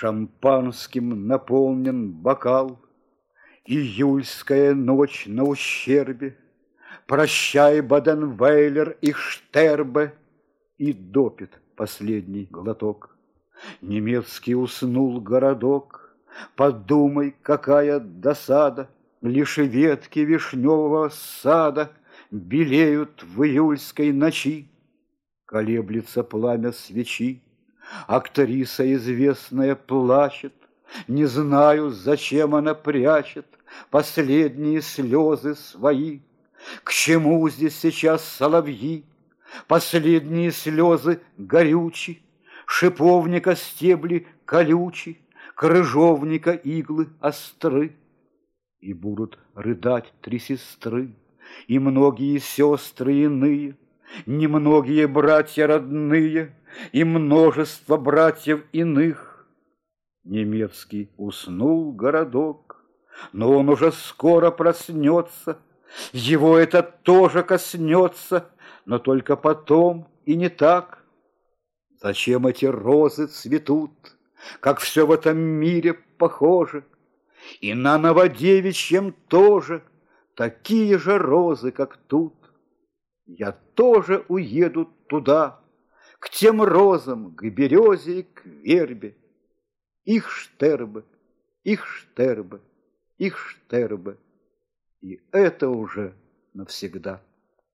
Шампанским наполнен бокал, июльская ночь на ущербе. Прощай, Баденвейлер и Штербе, и допит последний глоток. Немецкий уснул городок, подумай, какая досада, лишь ветки вишневого сада белеют в июльской ночи. Колеблется пламя свечи, актриса известная плачет, не знаю, зачем она прячет последние слезы свои. К чему здесь сейчас соловьи? Последние слезы горючи, шиповника стебли колючи, крыжовника иглы остры. И будут рыдать три сестры, и многие сестры иные, немногие братья родные, и множество братьев иных. Немецкий уснул городок, но он уже скоро проснется. Его это тоже коснется, но только потом и не так. Зачем эти розы цветут, как все в этом мире похоже, и на Новодевичьем тоже такие же розы, как тут. Я тоже уеду туда, к тем розам, к березе и к вербе. Их Штербе, их Штербе, их Штербе. И это уже навсегда.